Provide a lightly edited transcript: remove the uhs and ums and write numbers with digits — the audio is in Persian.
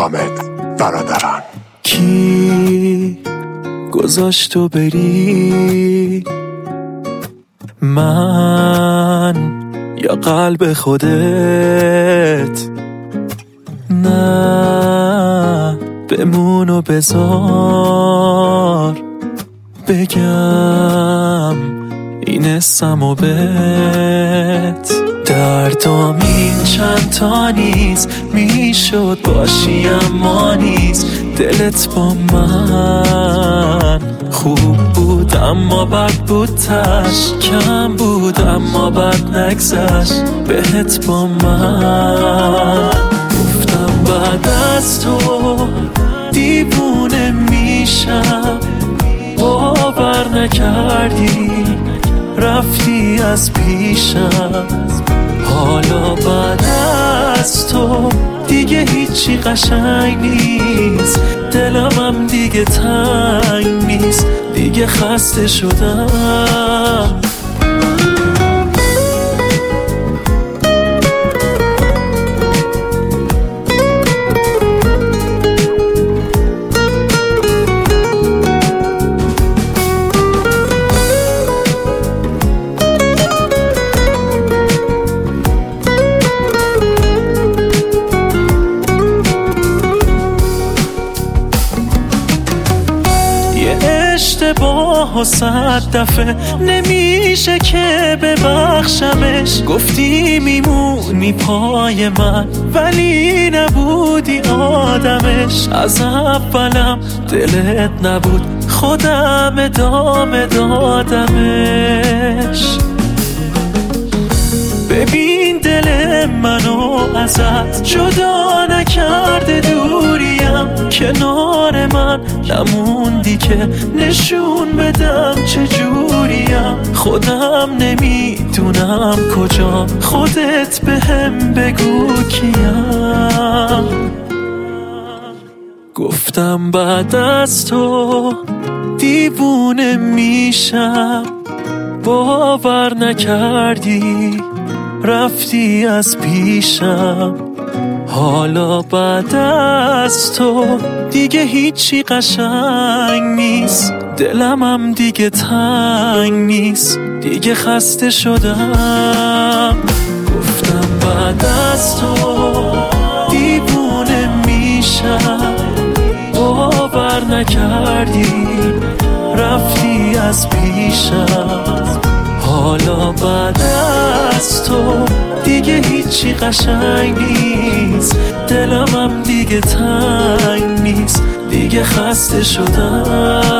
حامد برادران. کی گذاشت تو بری؟ من یا قلب خودت؟ نه بمون و بذار بگم این اسم و بهت. دردام این چند تا نیست، میشد باشی اما نیست. دلت با من خوب بود اما بد بود، تش کم بود اما بد نگذشت بهت با من. گفتم بعد از تو دیوونه میشم، باور نکردی رفتی از پیشم. حالا بعد از تو دیگه هیچی قشنگ نیست، دلمم دیگه تنگ نیست، دیگه خسته شدم. اشتباه و 100 دفعه نمیشه که ببخشمش. گفتی میمونی پای من ولی نبودی آدمش. از اولم دلت نبود، خودم ادامه دادمش. ببین دل منو ازت جدا نکرده دوریم، کنار من نموندی که نشون بدم چجوریم. خودم نمیدونم کجا، خودت بهم بگو کیم. گفتم بعد از تو دیوونه میشم، باور نکردی رفتی از پیشم. حالا بعد از تو دیگه هیچی قشنگ نیست، دلمم دیگه تنگ نیست، دیگه خسته شدم. گفتم بعد از تو دیوونه میشم، باور نکردی رفتی از پیشم. حالا بعد از تو دیگه هیچی قشنگ نیست، دلمم دیگه تنگ نیست، دیگه خسته شدم.